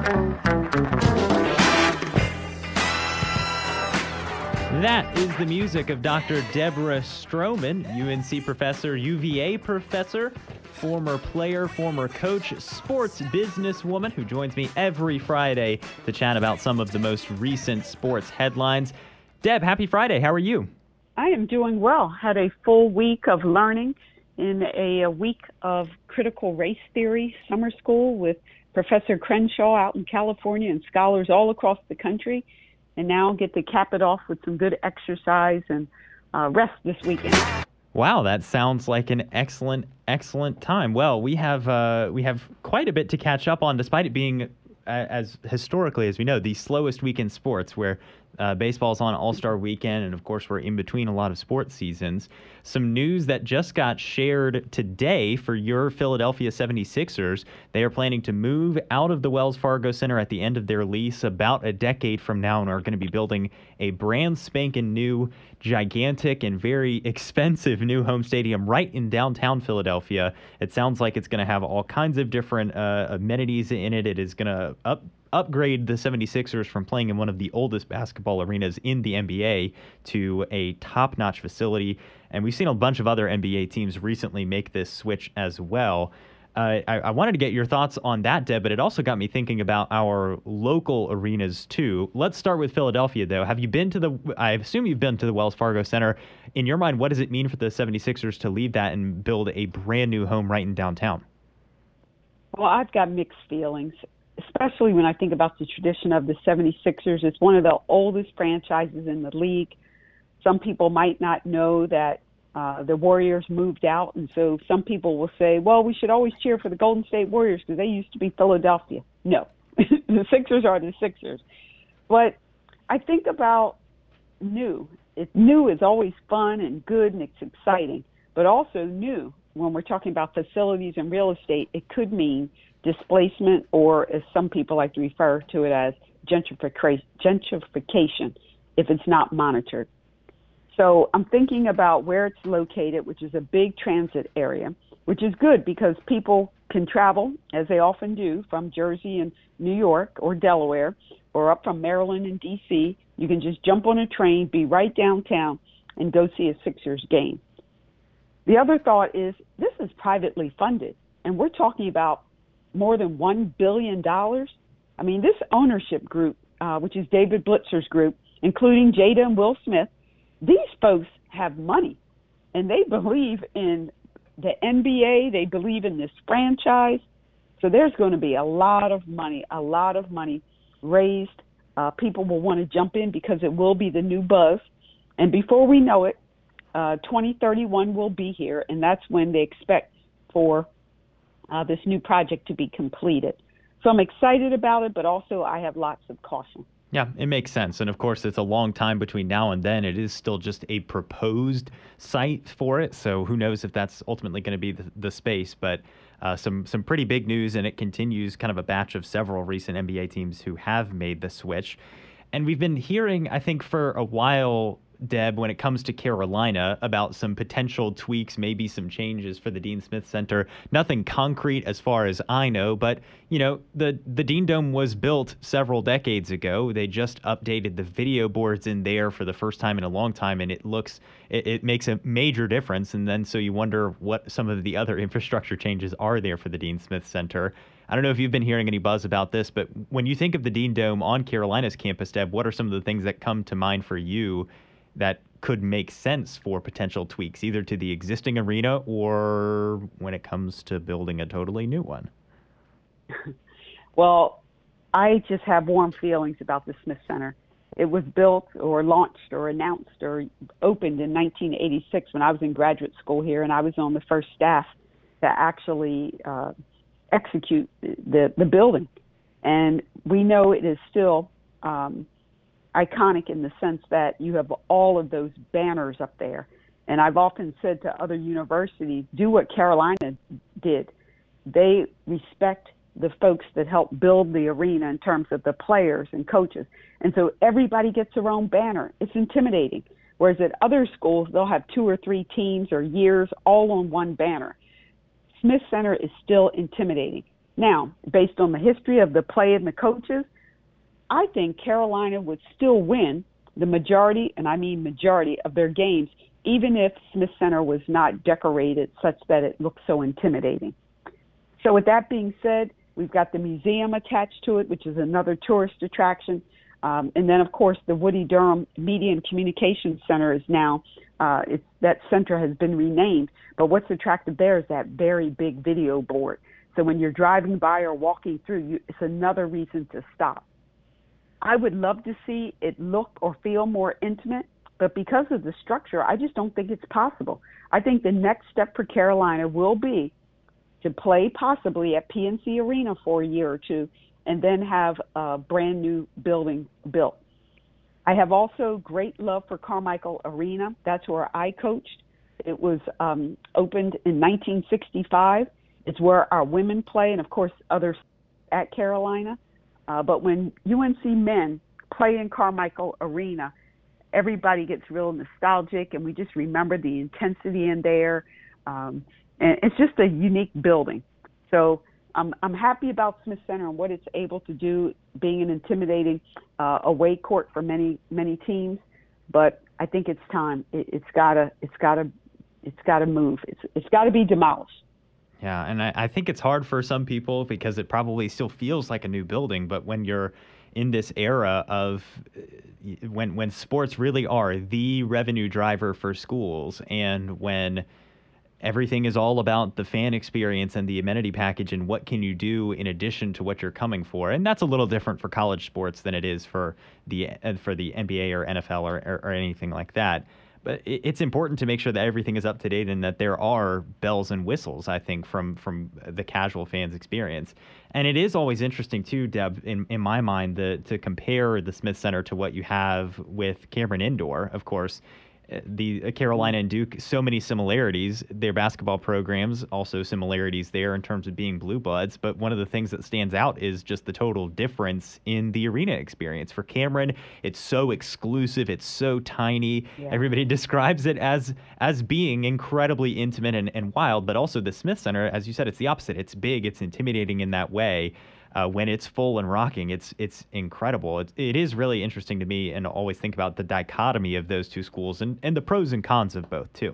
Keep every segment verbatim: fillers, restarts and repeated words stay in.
That is the music of Doctor Deborah Stroman, U N C professor, U V A professor, former player, former coach, sports businesswoman who joins me every Friday to chat about some of the most recent sports headlines. Deb, happy Friday. How are you? I am doing well. Had a full week of learning in a, a week of critical race theory summer school with Professor Crenshaw out in California and scholars all across the country. And now get to cap it off with some good exercise and uh, rest this weekend. Wow, that sounds like an excellent, excellent time. Well, we have uh, we have quite a bit to catch up on, despite it being, uh, as historically as we know, the slowest week in sports, where uh, baseball's on All-Star Weekend, and of course we're in between a lot of sports seasons. Some news that just got shared today for your Philadelphia seventy-sixers. They are planning to move out of the Wells Fargo Center at the end of their lease about a decade from now, and are going to be building a brand spanking new, gigantic, and very expensive new home stadium right in downtown Philadelphia. It sounds like it's going to have all kinds of different uh, amenities in it. It is going to up upgrade the seventy-sixers from playing in one of the oldest basketball arenas in the N B A to a top-notch facility. And we've seen a bunch of other N B A teams recently make this switch as well. Uh, I, I wanted to get your thoughts on that, Deb, but it also got me thinking about our local arenas, too. Let's start with Philadelphia, though. Have you been to the, I assume you've been to the Wells Fargo Center. In your mind, what does it mean for the seventy-sixers to leave that and build a brand new home right in downtown? Well, I've got mixed feelings, especially when I think about the tradition of the seventy-sixers. It's one of the oldest franchises in the league. Some people might not know that uh, the Warriors moved out, and so some people will say, well, we should always cheer for the Golden State Warriors because they used to be Philadelphia. No, the Sixers are the Sixers. But I think about new. It, new is always fun and good and it's exciting, but also new, when we're talking about facilities and real estate, it could mean displacement, or as some people like to refer to it as gentrification, gentrification if it's not monitored. So I'm thinking about where it's located, which is a big transit area, which is good because people can travel, as they often do, from Jersey and New York or Delaware, or up from Maryland and D C. You can just jump on a train, be right downtown, and go see a Sixers game. The other thought is this is privately funded, and we're talking about more than one billion dollars. I mean, this ownership group, uh, which is David Blitzer's group, including Jada and Will Smith, these folks have money, and they believe in the N B A. They believe in this franchise. So there's going to be a lot of money, a lot of money raised. Uh, people will want to jump in because it will be the new buzz. And before we know it, uh, twenty thirty-one will be here, and that's when they expect for uh, this new project to be completed. So I'm excited about it, but also I have lots of caution. Yeah, it makes sense. And of course, it's a long time between now and then. It is still just a proposed site for it. So who knows if that's ultimately going to be the, the space. But uh, some some pretty big news, and it continues kind of a batch of several recent N B A teams who have made the switch. And we've been hearing, I think, for a while, Deb, when it comes to Carolina, about some potential tweaks, maybe some changes for the Dean Smith Center. Nothing concrete as far as I know, but, you know, the, the Dean Dome was built several decades ago. They just updated the video boards in there for the first time in a long time, and it looks, it, it makes a major difference. And then so you wonder what some of the other infrastructure changes are there for the Dean Smith Center. I don't know if you've been hearing any buzz about this, but when you think of the Dean Dome on Carolina's campus, Deb, what are some of the things that come to mind for you that could make sense for potential tweaks, either to the existing arena or when it comes to building a totally new one? Well, I just have warm feelings about the Smith Center. It was built or launched or announced or opened in nineteen eighty-six when I was in graduate school here, and I was on the first staff to actually uh, execute the, the building. And we know it is still um, iconic in the sense that you have all of those banners up there. And I've often said to other universities, do what Carolina did. They respect the folks that help build the arena in terms of the players and coaches. And so everybody gets their own banner. It's intimidating. Whereas at other schools, they'll have two or three teams or years all on one banner. Smith Center is still intimidating. Now, based on the history of the play and the coaches, I think Carolina would still win the majority, and I mean majority, of their games, even if Smith Center was not decorated such that it looked so intimidating. So with that being said, we've got the museum attached to it, which is another tourist attraction. Um, and then, of course, the Woody Durham Media and Communications Center is now, uh, it's, that center has been renamed. But what's attractive there is that very big video board. So when you're driving by or walking through, you, it's another reason to stop. I would love to see it look or feel more intimate, but because of the structure, I just don't think it's possible. I think the next step for Carolina will be to play possibly at P N C Arena for a year or two, and then have a brand new building built. I have also great love for Carmichael Arena. That's where I coached. It was um, opened in nineteen sixty-five. It's where our women play, and of course others at Carolina. Uh, but when U N C men play in Carmichael Arena, everybody gets real nostalgic, and we just remember the intensity in there. Um, and it's just a unique building. So I'm, I'm happy about Smith Center and what it's able to do, being an intimidating uh, away court for many, many teams. But I think it's time. It, it's gotta, it's gotta, it's gotta move. It's, it's gotta be demolished. Yeah, and I, I think it's hard for some people because it probably still feels like a new building. But when you're in this era of uh, when when sports really are the revenue driver for schools, and when everything is all about the fan experience and the amenity package and what can you do in addition to what you're coming for. And that's a little different for college sports than it is for the uh, for the N B A or N F L or, or, or anything like that. But it, it's important to make sure that everything is up to date and that there are bells and whistles, I think, from from the casual fans' experience. And it is always interesting, too, Deb, in, in my mind, the, to compare the Smith Center to what you have with Cameron Indoor, of course. The Carolina and Duke, so many similarities. Their basketball programs, also similarities there in terms of being blue bloods. But one of the things that stands out is just the total difference in the arena experience. For Cameron, it's so exclusive. It's so tiny. Yeah. Everybody describes it as as being incredibly intimate and, and wild. But also the Smith Center, as you said, it's the opposite. It's big. It's intimidating in that way. Uh, when it's full and rocking, it's it's incredible. It, it is really interesting to me, and always think about the dichotomy of those two schools and, and the pros and cons of both, too.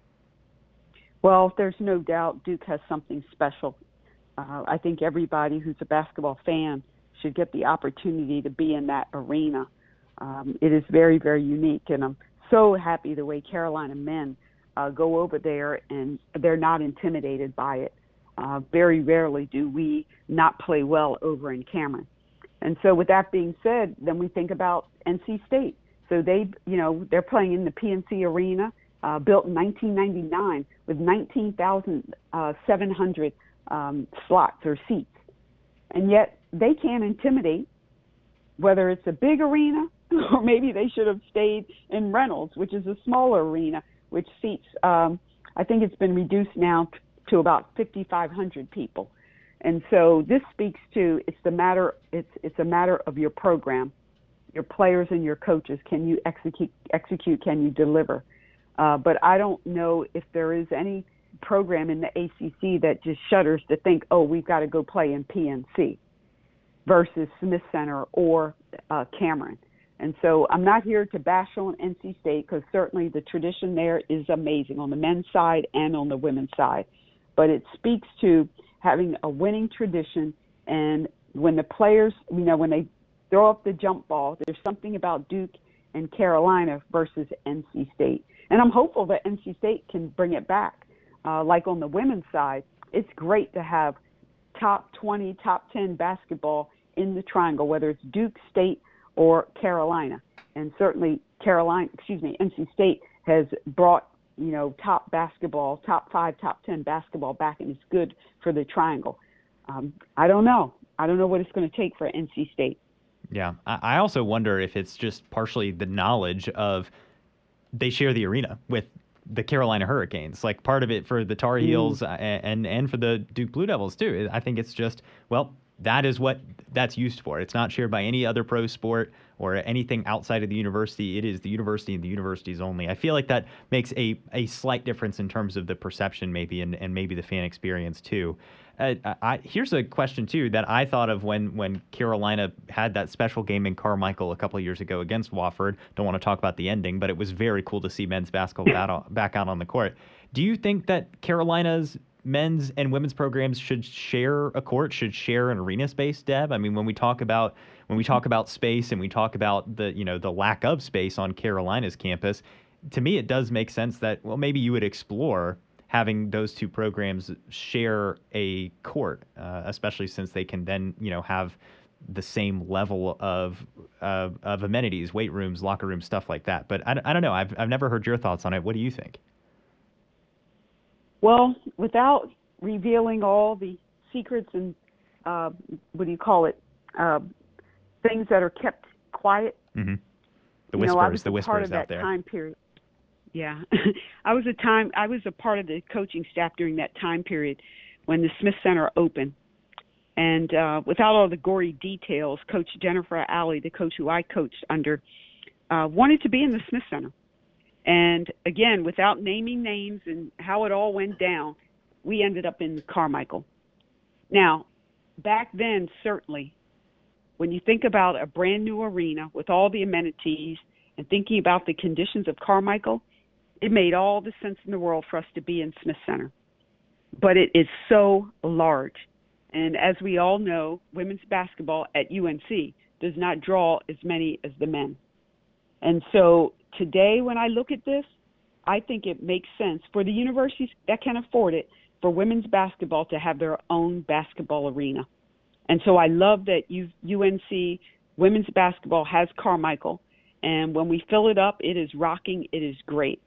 Well, there's no doubt Duke has something special. Uh, I think everybody who's a basketball fan should get the opportunity to be in that arena. Um, it is very, very unique, and I'm so happy the way Carolina men uh, go over there, and they're not intimidated by it. Uh, very rarely do we not play well over in Cameron. And so with that being said, then we think about N C State. So they, you know, they're playing in the P N C Arena, uh, built in nineteen ninety-nine with nineteen thousand seven hundred um, slots or seats. And yet they can't intimidate, whether it's a big arena or maybe they should have stayed in Reynolds, which is a smaller arena, which seats, um, I think it's been reduced now to about fifty-five hundred people. And so this speaks to, it's the matter, it's it's a matter of your program, your players and your coaches. Can you execute, execute can you deliver? Uh, but I don't know if there is any program in the A C C that just shudders to think, oh, we've got to go play in P N C versus Smith Center or uh, Cameron. And so I'm not here to bash on N C State, because certainly the tradition there is amazing on the men's side and on the women's side. But it speaks to having a winning tradition, and when the players, you know, when they throw up the jump ball, there's something about Duke and Carolina versus N C State. And I'm hopeful that N C State can bring it back. Uh, like on the women's side, it's great to have top twenty, top ten basketball in the triangle, whether it's Duke, State, or Carolina. And certainly Carolina, excuse me, N C State has brought, you know, top basketball, top five, top ten basketball back, and it's good for the triangle. Um, I don't know. I don't know what it's going to take for N C State. Yeah. I also wonder if it's just partially the knowledge of they share the arena with the Carolina Hurricanes. Like, part of it for the Tar Heels mm. and, and for the Duke Blue Devils, too. I think it's just, well, that is what that's used for. It's not shared by any other pro sport or anything outside of the university. It is the university and the universities only. I feel like that makes a, a slight difference in terms of the perception, maybe, and, and maybe the fan experience, too. Uh, I, here's a question too that I thought of when when Carolina had that special game in Carmichael a couple of years ago against Wofford. Don't want to talk about the ending, but it was very cool to see men's basketball battle, back out on the court. Do you think that Carolina's men's and women's programs should share a court, should share an arena space, Deb? I mean, when we talk about when we talk about space and we talk about the you know the lack of space on Carolina's campus, to me it does make sense that well maybe you would explore having those two programs share a court, uh, especially since they can then, you know, have the same level of uh, of amenities, weight rooms, locker rooms, stuff like that. But I, I don't know. I've I've never heard your thoughts on it. What do you think? Well, without revealing all the secrets and uh, what do you call it, uh, things that are kept quiet. Mm-hmm. The you whispers, know, I was the a whispers part of out that there. time period. Yeah, I was a time. I was a part of the coaching staff during that time period when the Smith Center opened, and uh, without all the gory details, Coach Jennifer Alley, the coach who I coached under, uh, wanted to be in the Smith Center. And again, without naming names and how it all went down, we ended up in Carmichael. Now, back then, certainly, when you think about a brand new arena with all the amenities and thinking about the conditions of Carmichael, it made all the sense in the world for us to be in Smith Center. But it is so large. And as we all know, women's basketball at U N C does not draw as many as the men. And so today when I look at this, I think it makes sense for the universities that can afford it for women's basketball to have their own basketball arena. And so I love that U N C women's basketball has Carmichael. And when we fill it up, it is rocking. It is great.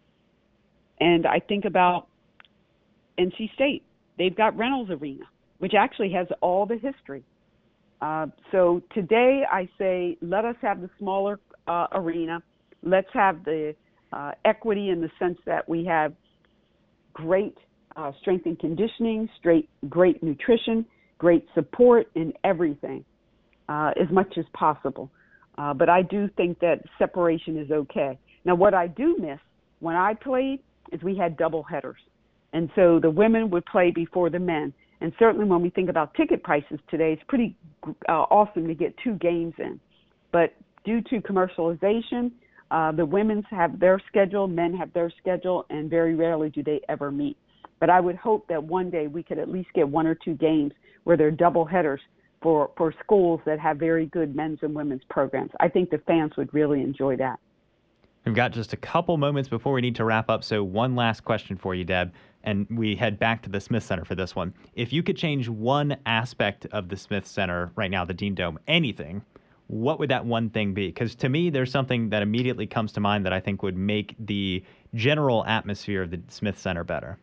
And I think about N C State. They've got Reynolds Arena, which actually has all the history. Uh, so today I say let us have the smaller uh, arena. Let's have the uh, equity in the sense that we have great uh, strength and conditioning, straight, great nutrition, great support in everything uh, as much as possible. Uh, but I do think that separation is okay. Now, what I do miss when I played is we had double headers. And so the women would play before the men. And certainly when we think about ticket prices today, it's pretty uh, awesome to get two games in. But due to commercialization, uh, the women's have their schedule, men have their schedule, and very rarely do they ever meet. But I would hope that one day we could at least get one or two games where they're double headers for, for schools that have very good men's and women's programs. I think the fans would really enjoy that. We've got just a couple moments before we need to wrap up, so one last question for you, Deb, and we head back to the Smith Center for this one. If you could change one aspect of the Smith Center right now, the Dean Dome, anything, what would that one thing be? Because to me, there's something that immediately comes to mind that I think would make the general atmosphere of the Smith Center better.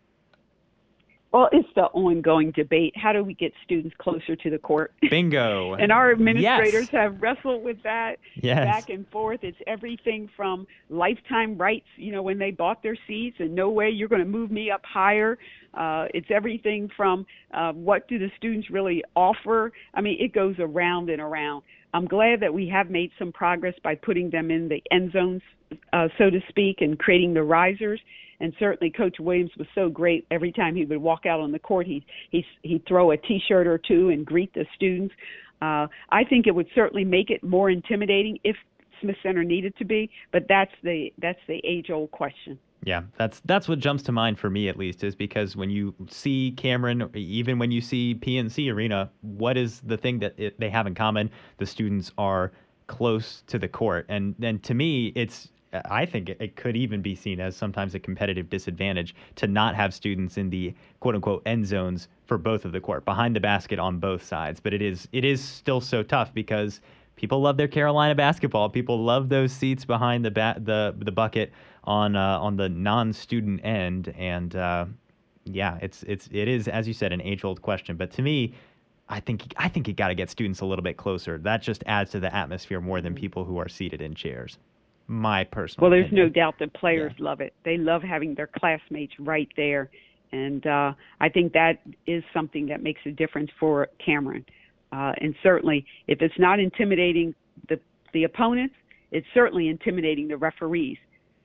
Well, it's the ongoing debate. How do we get students closer to the court? Bingo. And our administrators yes. have wrestled with that yes. back and forth. It's everything from lifetime rights, you know, when they bought their seats and no way you're going to move me up higher. Uh, it's everything from uh, what do the students really offer. I mean, it goes around and around. I'm glad that we have made some progress by putting them in the end zones, uh, so to speak, and creating the risers. And certainly Coach Williams was so great. Every time he would walk out on the court, he'd, he'd, he'd throw a T-shirt or two and greet the students. Uh, I think it would certainly make it more intimidating if Smith Center needed to be, but that's the that's the age-old question. Yeah, that's that's what jumps to mind for me, at least, is because when you see Cameron, even when you see P N C Arena, what is the thing that it, they have in common? The students are close to the court. And then to me, it's I think it could even be seen as sometimes a competitive disadvantage to not have students in the quote-unquote end zones for both of the court, behind the basket on both sides. But it is it is still so tough because people love their Carolina basketball. People love those seats behind the ba- the the bucket on uh, on the non-student end. And uh, yeah, it's it's it is, as you said, an age-old question. But to me, I think I think you got to get students a little bit closer. That just adds to the atmosphere more than people who are seated in chairs. My personal Well, there's opinion. no doubt that players Yeah. love it. They love having their classmates right there. And uh, I think that is something that makes a difference for Cameron. Uh, and certainly, if it's not intimidating the, the opponents, it's certainly intimidating the referees.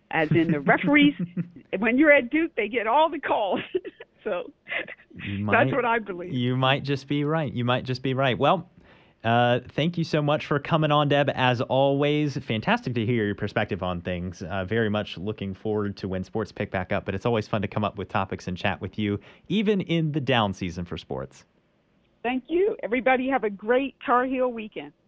as in the referees. When you're at Duke, they get all the calls. So might, that's what I believe. You might just be right. You might just be right. Well, uh, thank you so much for coming on, Deb. As always, fantastic to hear your perspective on things. Uh, very much looking forward to when sports pick back up, but it's always fun to come up with topics and chat with you, even in the down season for sports. Thank you. Everybody have a great Tar Heel weekend.